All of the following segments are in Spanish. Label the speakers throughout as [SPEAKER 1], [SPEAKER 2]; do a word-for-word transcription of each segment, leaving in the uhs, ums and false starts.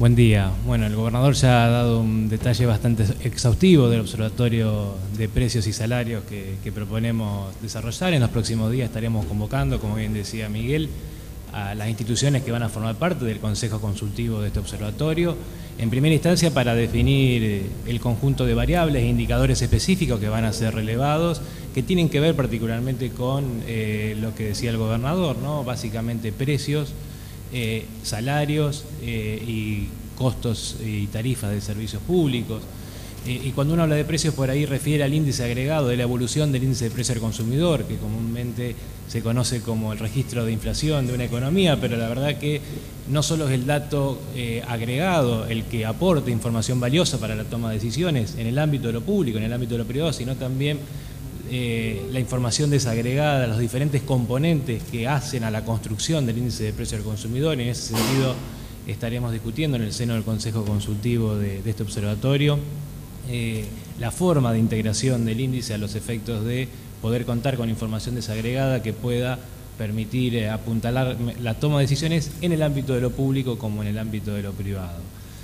[SPEAKER 1] Buen día. Bueno, el gobernador ya ha dado un detalle bastante exhaustivo del observatorio de precios y salarios que, que proponemos desarrollar. En los próximos días estaremos convocando, como bien decía Miguel, a las instituciones que van a formar parte del Consejo Consultivo de este observatorio, en primera instancia para definir el conjunto de variables e indicadores específicos que van a ser relevados, que tienen que ver particularmente con eh, lo que decía el gobernador, ¿no? Básicamente precios, eh, salarios eh, y costos y tarifas de servicios públicos. Eh, y cuando uno habla de precios, por ahí refiere al índice agregado de la evolución del índice de precio al consumidor, que comúnmente se conoce como el registro de inflación de una economía, pero la verdad que no solo es el dato eh, agregado el que aporta información valiosa para la toma de decisiones en el ámbito de lo público, en el ámbito de lo privado, sino también eh, la información desagregada, los diferentes componentes que hacen a la construcción del índice de precio al consumidor. En ese sentido estaremos discutiendo en el seno del Consejo Consultivo de, de este observatorio Eh, la forma de integración del índice a los efectos de poder contar con información desagregada que pueda permitir eh, apuntalar la toma de decisiones en el ámbito de lo público como en el ámbito de lo privado.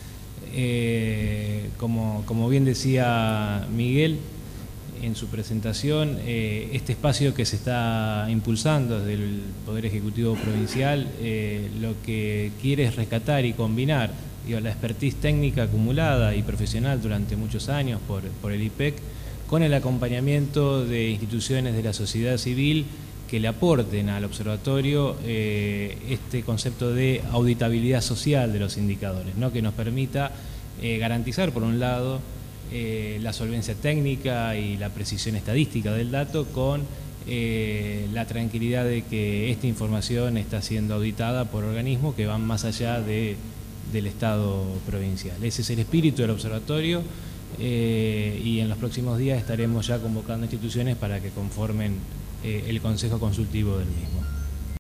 [SPEAKER 1] Eh, como, como bien decía Miguel en su presentación, eh, este espacio que se está impulsando desde el Poder Ejecutivo Provincial eh, lo que quiere es rescatar y combinar digo, la expertise técnica acumulada y profesional durante muchos años por, por el I P E C con el acompañamiento de instituciones de la sociedad civil que le aporten al observatorio eh, este concepto de auditabilidad social de los indicadores, ¿no? Que nos permita eh, garantizar, por un lado, eh, la solvencia técnica y la precisión estadística del dato con eh, la tranquilidad de que esta información está siendo auditada por organismos que van más allá de del Estado provincial. Ese es el espíritu del observatorio eh, y en los próximos días estaremos ya convocando instituciones para que conformen eh, el Consejo Consultivo del mismo.